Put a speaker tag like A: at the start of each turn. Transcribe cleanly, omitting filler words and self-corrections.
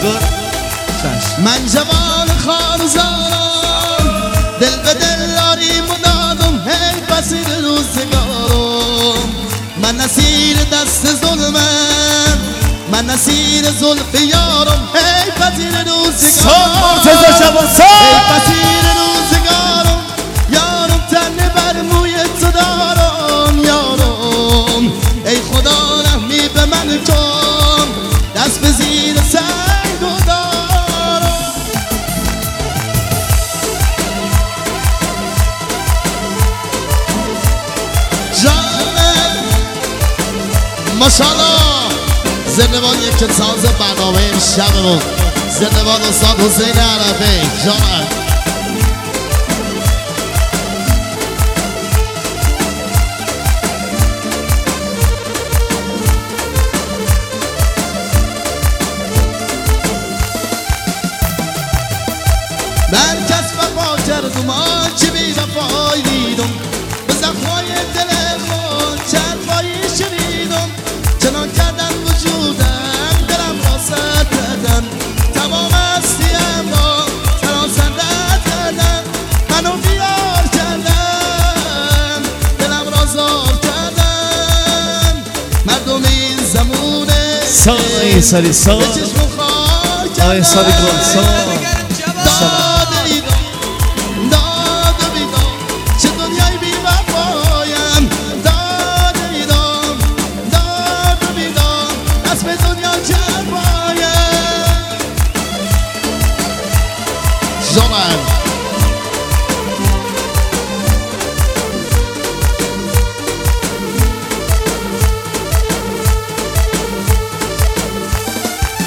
A: گل
B: من جوان خارزارم دل به دل داریم و دادم هی بسیر روزگارم من نسیر دست ظلمم من نسیر زلف یارم هی بسیر روزگارم هی بسیر روزگارم یارم تنه بر موی تو دارم یارم ای خدا رحمی به من کن دست به زیر سنگ و دارم جانم ماشاءالله زندبان یک ساز برنامه امشبمون زندبان استاد حسین عرفی جانم من کس وفا کردم آنچه بی وفایی دیدم به زخمای دل خود چند بایی شنیدم چنان کردن وجودم دلم را سرد کردن تمام هستیم را سراسندت کردن منو بیار کردن دلم را زار کردن مردم این زمونه
A: سال سالی سال
B: به چشم خار
A: آی سالی گل سال